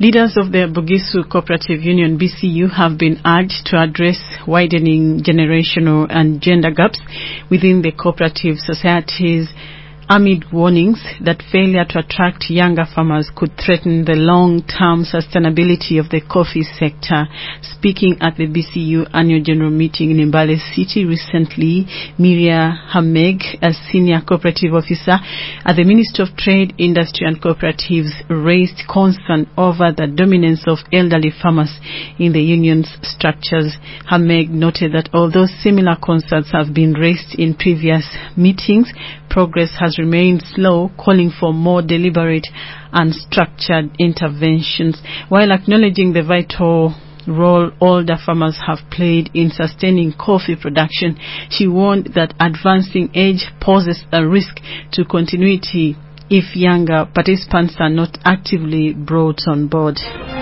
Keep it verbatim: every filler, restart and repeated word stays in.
Leaders of the Bugisu Cooperative Union B C U have been urged to address widening generational and gender gaps within the cooperative societies amid warnings that failure to attract younger farmers could threaten the long-term sustainability of the coffee sector. Speaking at the B C U annual general meeting in Mbale City recently, Miria Hameg, a senior cooperative officer at the Ministry of Trade, Industry and Cooperatives, raised concern over the dominance of elderly farmers in the union's structures. Hameg noted that although similar concerns have been raised in previous meetings, progress has remained slow, calling for more deliberate and structured interventions. While acknowledging the vital role older farmers have played in sustaining coffee production, she warned that advancing age poses a risk to continuity if younger participants are not actively brought on board.